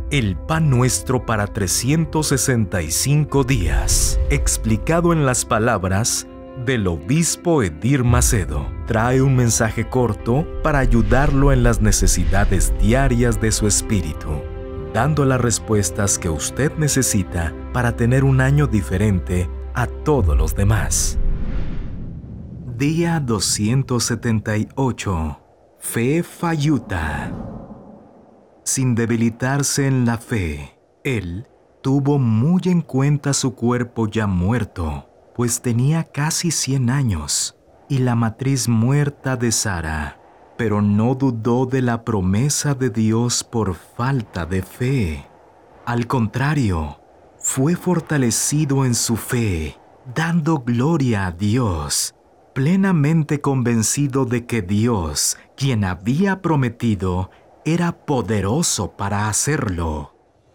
El pan nuestro para 365 días, explicado en las palabras del obispo Edir Macedo, trae un mensaje corto para ayudarlo en las necesidades diarias de su espíritu, dando las respuestas que usted necesita para tener un año diferente a todos los demás. Día 278. Fe falluta. Sin debilitarse en la fe, él tuvo muy en cuenta su cuerpo ya muerto, pues tenía casi 100 años, y la matriz muerta de Sara, pero no dudó de la promesa de Dios por falta de fe. Al contrario, fue fortalecido en su fe, dando gloria a Dios, plenamente convencido de que Dios, quien había prometido, era poderoso para hacerlo.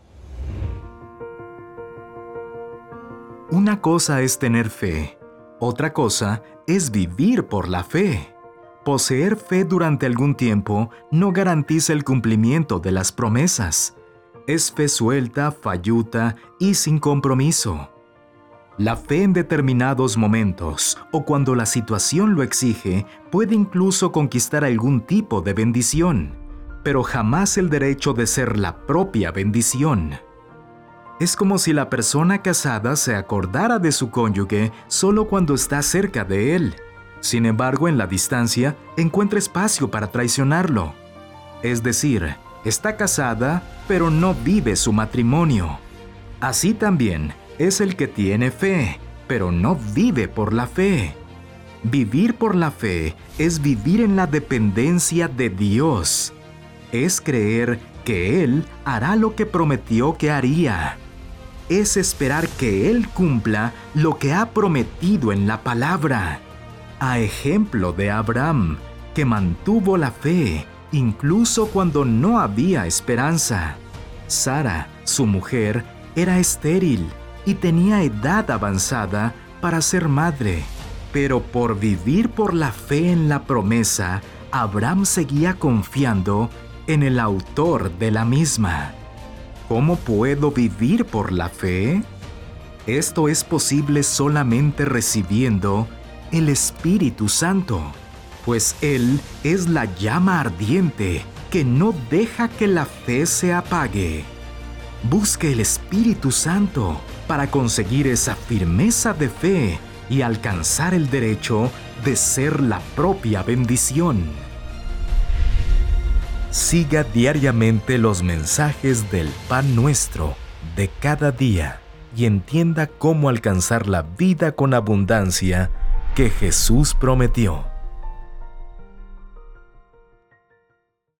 Una cosa es tener fe, otra cosa es vivir por la fe. Poseer fe durante algún tiempo no garantiza el cumplimiento de las promesas. Es fe suelta, falluta y sin compromiso. La fe en determinados momentos o cuando la situación lo exige puede incluso conquistar algún tipo de bendición, pero jamás el derecho de ser la propia bendición. Es como si la persona casada se acordara de su cónyuge solo cuando está cerca de él. Sin embargo, en la distancia, encuentra espacio para traicionarlo. Es decir, está casada, pero no vive su matrimonio. Así también es el que tiene fe, pero no vive por la fe. Vivir por la fe es vivir en la dependencia de Dios. Es creer que Él hará lo que prometió que haría. Es esperar que Él cumpla lo que ha prometido en la palabra. A ejemplo de Abraham, que mantuvo la fe incluso cuando no había esperanza. Sara, su mujer, era estéril y tenía edad avanzada para ser madre. Pero por vivir por la fe en la promesa, Abraham seguía confiando en el autor de la misma. ¿Cómo puedo vivir por la fe? Esto es posible solamente recibiendo el Espíritu Santo, pues Él es la llama ardiente que no deja que la fe se apague. Busque el Espíritu Santo para conseguir esa firmeza de fe y alcanzar el derecho de ser la propia bendición. Siga diariamente los mensajes del Pan Nuestro de cada día y entienda cómo alcanzar la vida con abundancia que Jesús prometió.